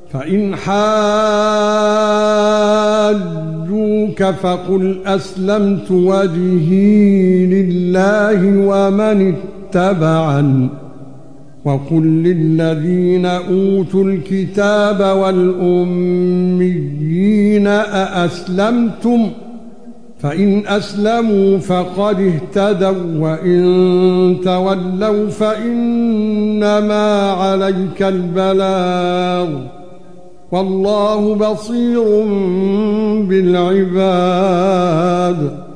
فإن حاجوك فقل أسلمت وجهي لله ومن اتبعني وقل للذين أوتوا الكتاب والأميين أأسلمتم فإن أسلموا فقد اهتدوا وإن تولوا فإنما عليك البلاغ والله بصير بالعباد.